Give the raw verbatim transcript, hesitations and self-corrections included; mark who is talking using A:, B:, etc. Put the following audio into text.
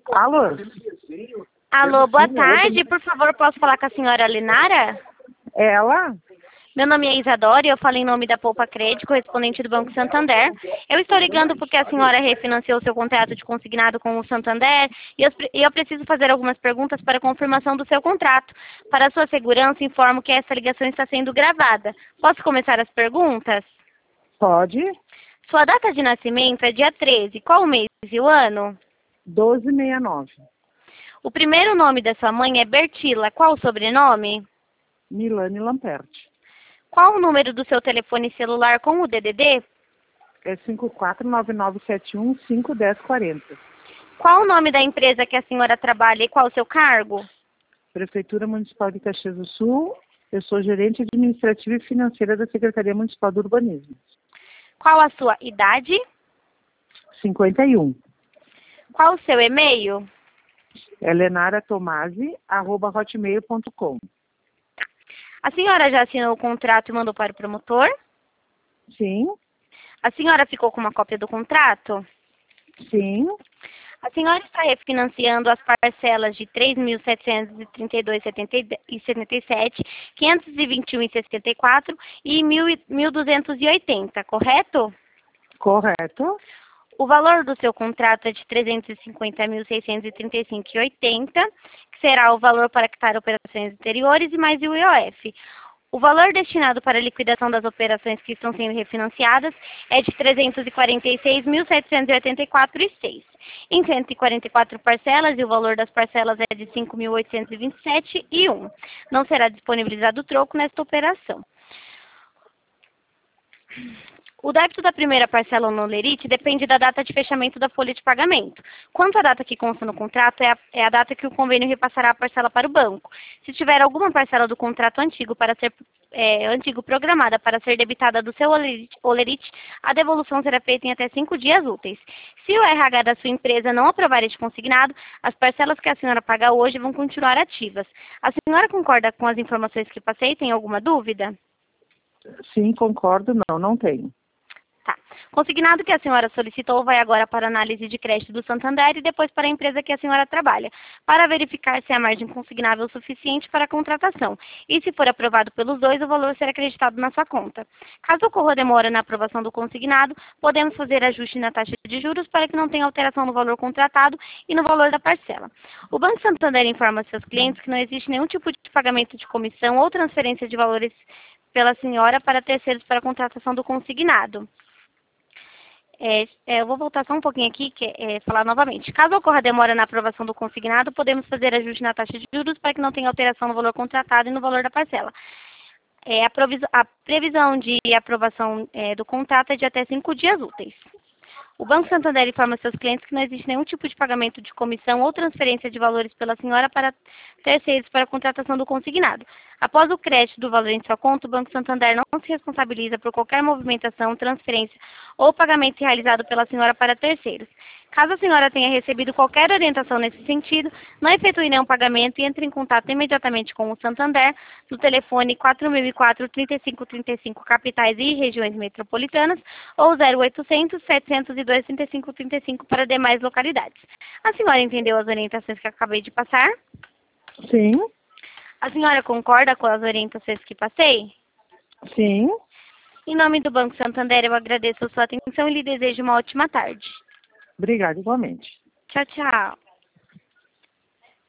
A: Alô?
B: Alô, boa tarde. Por favor, posso falar com a senhora Lenara?
A: Ela?
B: Meu nome é Isadora e eu falo em nome da Poupa Crédito, correspondente do Banco Santander. Eu estou ligando porque a senhora refinanciou seu contrato de consignado com o Santander e eu, e eu preciso fazer algumas perguntas para confirmação do seu contrato. Para sua segurança, informo que essa ligação está sendo gravada. Posso começar as perguntas?
A: Pode?
B: Sua data de nascimento é dia treze. Qual o mês e o ano?
A: doze sessenta e nove.
B: O primeiro nome da sua mãe é Bertila. Qual o sobrenome?
A: Milane Lamperti.
B: Qual o número do seu telefone celular com o D D D?
A: É cinco quatro nove nove sete um cinco um zero quatro zero.
B: Qual o nome da empresa que a senhora trabalha e qual o seu cargo?
A: Prefeitura Municipal de Caxias do Sul. Eu sou gerente administrativa e financeira da Secretaria Municipal do Urbanismo.
B: Qual a sua idade?
A: cinquenta e um.
B: Qual o seu e-mail?
A: É lenara tomasi arroba hotmail ponto com.
B: A senhora já assinou o contrato e mandou para o promotor?
A: Sim,
B: A senhora ficou com uma cópia do contrato?
A: sim,
B: A senhora está refinanciando as parcelas de três mil setecentos e trinta e dois vírgula setenta e sete, quinhentos e vinte e um vírgula sessenta e quatro e mil duzentos e oitenta, correto?
A: correto.
B: O valor do seu contrato é de trezentos e cinquenta mil seiscentos e trinta e cinco reais e oitenta centavos, que será o valor para quitar operações anteriores e mais o I O F. O valor destinado para a liquidação das operações que estão sendo refinanciadas é de trezentos e quarenta e seis mil setecentos e oitenta e quatro reais e seis centavos, em cento e quarenta e quatro parcelas, e o valor das parcelas é de cinco mil oitocentos e vinte e sete reais e um centavo. Não será disponibilizado o troco nesta operação. O débito da primeira parcela no Lerite depende da data de fechamento da folha de pagamento. Quanto à data que consta no contrato, é a, é a data que o convênio repassará a parcela para o banco. Se tiver alguma parcela do contrato antigo para ser é, antigo programada para ser debitada do seu Olerite, Olerite, a devolução será feita em até cinco dias úteis. Se o R H da sua empresa não aprovar este consignado, as parcelas que a senhora paga hoje vão continuar ativas. A senhora concorda com as informações que passei? Tem alguma dúvida?
A: Sim, concordo. Não, não tenho.
B: Tá. Consignado que a senhora solicitou vai agora para análise de crédito do Santander e depois para a empresa que a senhora trabalha, para verificar se a margem consignável é suficiente para a contratação. E se for aprovado pelos dois, o valor será acreditado na sua conta. Caso ocorra demora na aprovação do consignado, podemos fazer ajuste na taxa de juros para que não tenha alteração no valor contratado e no valor da parcela. O Banco Santander informa seus clientes que não existe nenhum tipo de pagamento de comissão ou transferência de valores pela senhora para terceiros para a contratação do consignado. É, é, eu vou voltar só um pouquinho aqui, que é, falar novamente. Caso ocorra demora na aprovação do consignado, podemos fazer ajuste na taxa de juros para que não tenha alteração no valor contratado e no valor da parcela. É, a, a previsão de aprovação é, do contrato é de até cinco dias úteis. O Banco Santander informa seus clientes que não existe nenhum tipo de pagamento de comissão ou transferência de valores pela senhora para terceiros para a contratação do consignado. Após o crédito do valor em sua conta, o Banco Santander não se responsabiliza por qualquer movimentação, transferência ou pagamento realizado pela senhora para terceiros. Caso a senhora tenha recebido qualquer orientação nesse sentido, não efetue nenhum pagamento e entre em contato imediatamente com o Santander no telefone quatro mil e quatro, trinta e cinco trinta e cinco, capitais e regiões metropolitanas, ou zero oitocentos, setecentos e dois, trinta e cinco trinta e cinco para demais localidades. A senhora entendeu as orientações que acabei de passar?
A: Sim,
B: A senhora concorda com as orientações que passei?
A: sim.
B: Em nome do Banco Santander, eu agradeço a sua atenção e lhe desejo uma ótima tarde.
A: Obrigada, igualmente.
B: Tchau, tchau.